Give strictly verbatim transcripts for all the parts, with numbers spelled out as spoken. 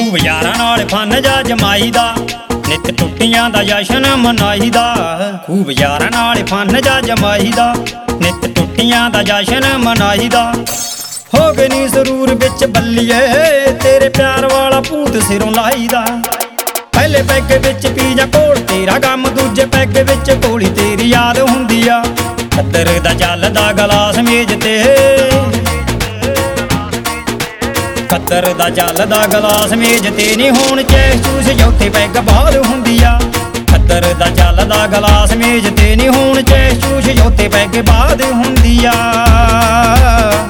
खूब यारां नाल फन जा जमाईदा, नित टुट्टियां दा जशन मनाईदा। खूब यारां नाल फन जा जमाईदा, नित टुट्टियां दा जशन मनाईदा। हो गए नी सरूर बिच बल्लीए, तेरे प्यार वाला भूत सिरों लाईदा। पहले पैग बिच पी जा कोल तेरा गम, दूजे पैग बिच कोली तेरी याद हुंदी आ। खद्दर दा चलदा गलास मेज ते, खद्दर दा चलदा गलास मेज ते नी हुण चैस चूस चौथे पैग बाद हुंदी आ। खद्दर दा चलदा गलास मेज ते नी हुण चैस चूस चौथे पैग बाद हुंदी आ।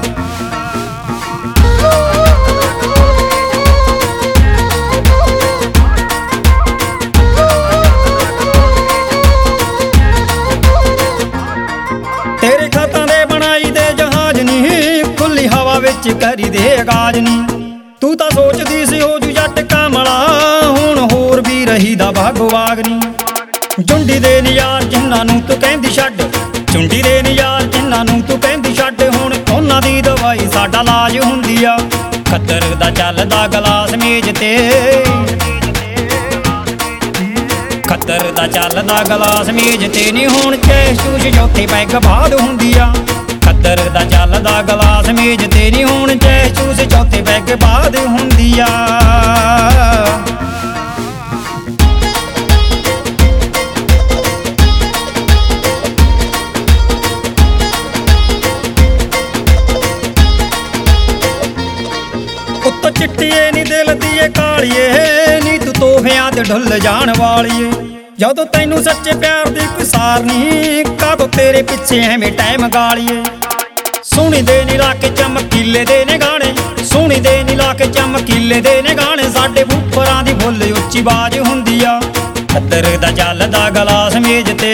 तेरे खातां दे बनाई दे जहाज नी, खुली हवा विच करी दे आगाज नी। तू तां सोचदी सी हो जू जट कामला, हुण होर भी रही दा भागवाग नी। झुंडी दे नी यार जिन्हां नूं तू कहंदी छड्ड, झुंडी दे नी यार जिन्हां नूं तू कहंदी छड्ड, हुण उन्हां दी दवाई साडा लाज हुंदी आ। खद्दर दा चलदा गलास मेज ते, खद्दर दा चलदा गलास मेज ते नी हुण चैस चूस चौथे पैग बाद हुंदी आ। खद्दर दा चलदा गलास मेज ते नी हुण चैस चूस चौथे पैग बाद हुंदी आ। उत्तों चिट्टिए नी दिल दीए कालिए, नी तू तोहफियां ते ढुल जाण वालिए। जदों तैनू सच्चे प्यार दी कोई सार नी, कदों तेरे पिछे एवें टाइम गालिए। सुनी दे नी लाके चमकीले दे ने गाने, सुनी दे नी लाके चमकीले दे ने गाने, साडे बूफरां दी फुल उच्ची बाज हुंदी आ। खद्दर दा चलदा गलास मेज ते,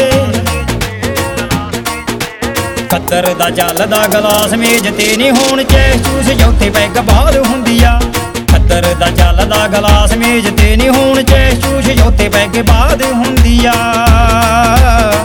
खद्दर दा चलदा गलास मेज ते नी हुण चैस चूस चौथे पैग बाद हुंदी आ। खद्दर दा चलदा गलास मेज ते नी हुण चैस चूस चौथे पैग बाद हुंदी आ।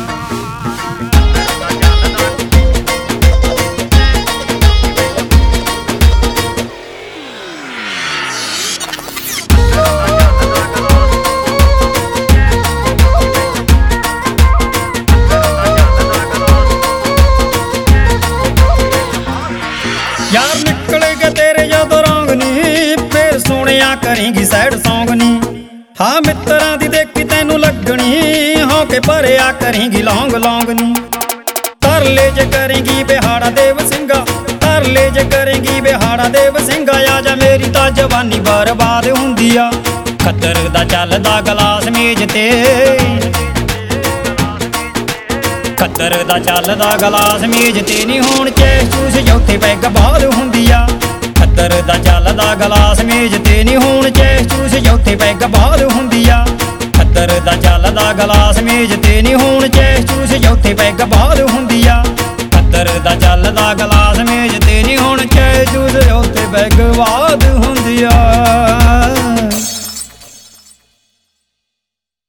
यार निकल गए तेरे जदों रंग नी, फिर सुनिया करेंगी सैड सॉन्ग नी। हाँ मित्रां दी देखी तैनू लगनी, हो के भरिया करेंगी लौंग लौंग नी। तरले जे करेंगी बिहाड़ा देव सिंगा, तरले जे करेंगी बिहाड़ा देव सिंगा, आजा मेरी तां जवानी बर्बाद हुंदी आ। खद्दर दा चलदा गलास मेज ते, खद्दर दा चलदा गलास मेज ते नी हुण चैस चूस चौथे पैग बाद हुंदी आ। खद्दर दा चलदा गलास मेज ते नी हुण चैस चूस चौथे पैग बाद हुंदी आ। खद्दर दा चलदा गलास मेज ते नी हुण चैस चूस चौथे पैग बाद हुंदी आ।